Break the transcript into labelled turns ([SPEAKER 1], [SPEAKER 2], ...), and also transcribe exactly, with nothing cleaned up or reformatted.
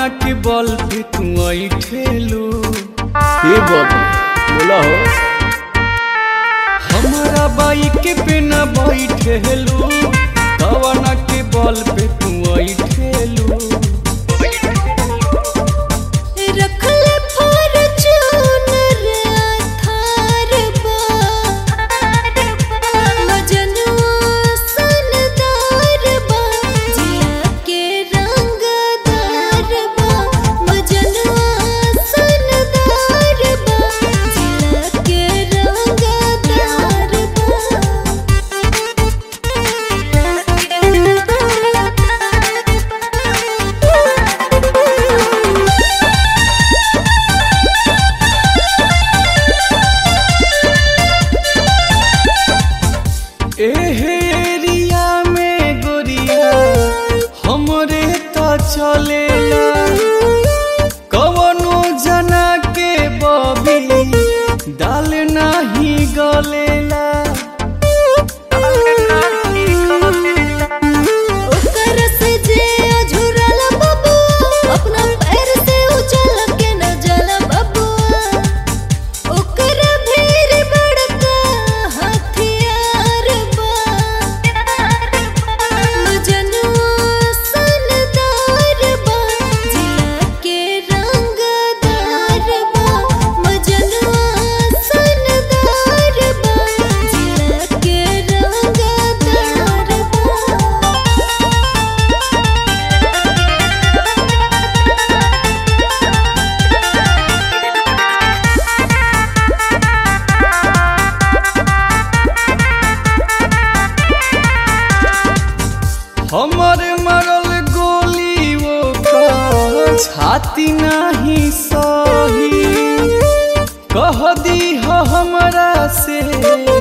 [SPEAKER 1] के बल पे तू आई ठेलू
[SPEAKER 2] ये बाबू बोला हो
[SPEAKER 1] हमारा बाइक पे न बैठेलू कवना के बल पे तू आई ठेलू एरिया में गोरिया हमरे तो चलेला कवनो जना के बबी दाल नाही गलेला हमर मरल गोली वो का छाती नहीं सही कह दी हो हमरा से